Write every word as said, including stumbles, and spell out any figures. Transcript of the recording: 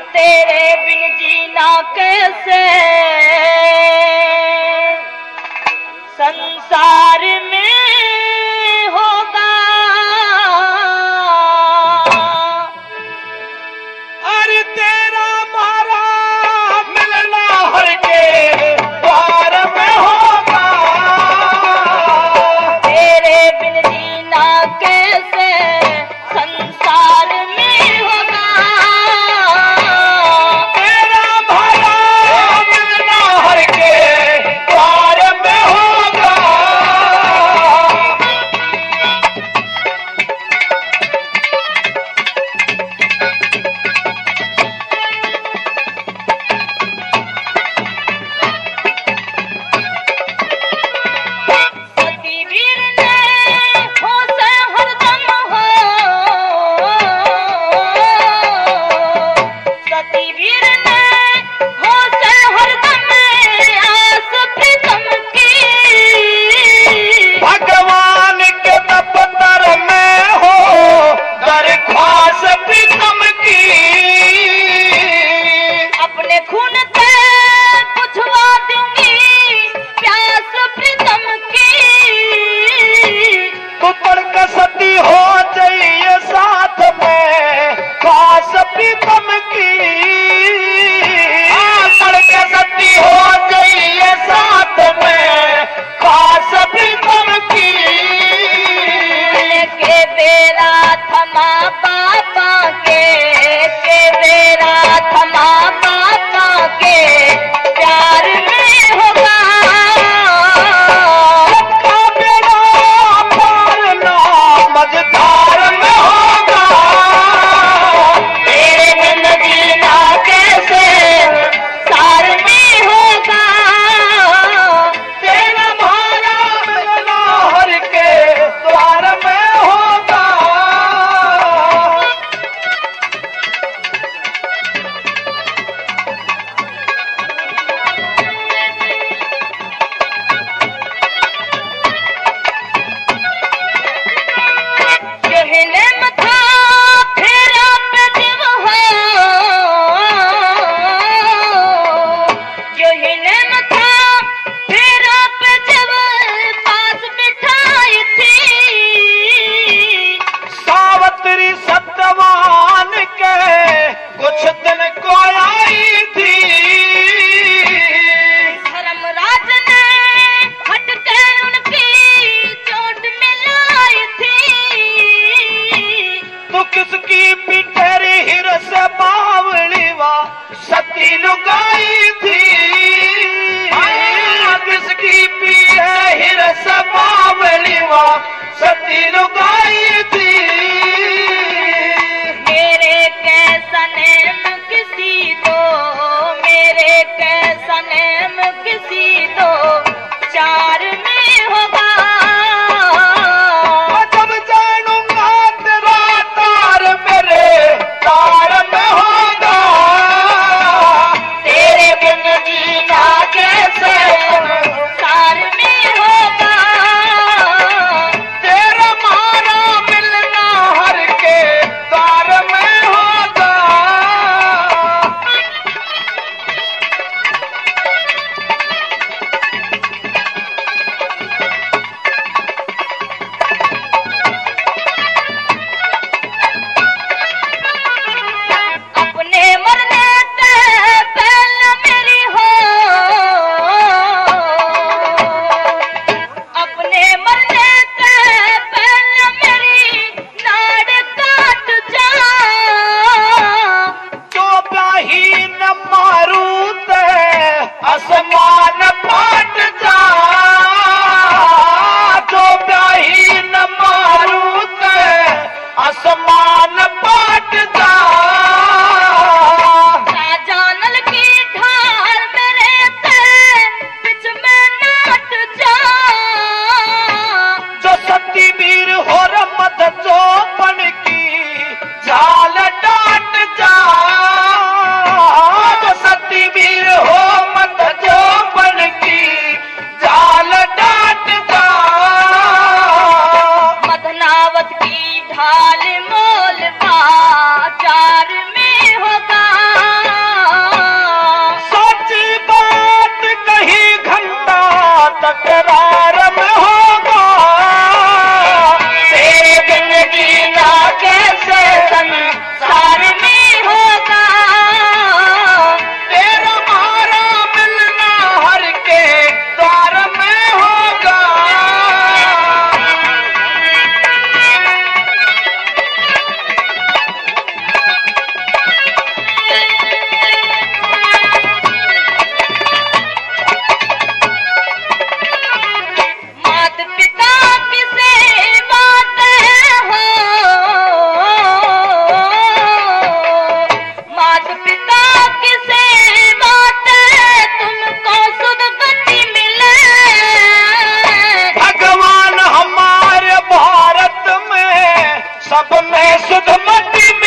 तेरे बिन जीना कैसे संसार में होगा। अरे तेरा मारा मिलना हर के द्वार में होगा। तेरे बिन जीना कैसे संसार में होगा। तेरा मारा मिलना हर के द्वार में होगा। सतीवीर ने हो से हरदम हो, सतीवीर ने हो से हरदम आस प्रीतम की। भगवान के दफ्तर में हो दरख्वास्त प्रीतम की। अपने खून से बुझवा दूंगी प्यास प्रीतम की। तू तड़का सती हो चाहिए साथ में खास प्रीतम की। हाँ, तड़का सती हो चाहिए साथ में खास प्रीतम की। के बेरा थमा पापा के, के बेरा थमा पापा के प्यार में होगा। का बेड़ा पार ना मझधार में होगा। तेरे बिन जीना कैसे सार में होगा। तेरा मारा मिलना हर के द्वार में होगा। कहने मथा फेरा पे दिव हो, कहने मथा फेरा पे दिव पास बिठाई थी। सावत्री सत्यवान के कुछ दिन को आई थी। धर्मराज ने हटके उनकी चोट मिलाई थी। तू किसकी पिठेरी हिरस बावली वा सती लुगाई थी। हाँ, किसकी पीठे हिरस बावली वा सती लुगाई थी। मेरे कैसा नेम किसी दो, मेरे कैसा नेम किसी दो चार में होगा। जब जानूंगा तेरा तार मेरे तार में होगा। तेरे बिन जीना कैसे सार में होगा। तेरा मारा मिलना हर के द्वार में होगा। अपने मरने से पहले मेरी हो, अपने मरने से पहले मेरी नाड़ काट जा। जो ब्याही न मारूत आसमान फाट जा। जो ब्याही न मारूत आसमान फाट जा। जानल की ढाल मेरे से बिच में नाट जा। जो सती वीर हो रमत चौपन की जाल डाट जा। जो सती वीर हो मत चौपन की जाल डाट जा। मदनावत की ढाल मोल बाजार में होगा। सब में सुध मटी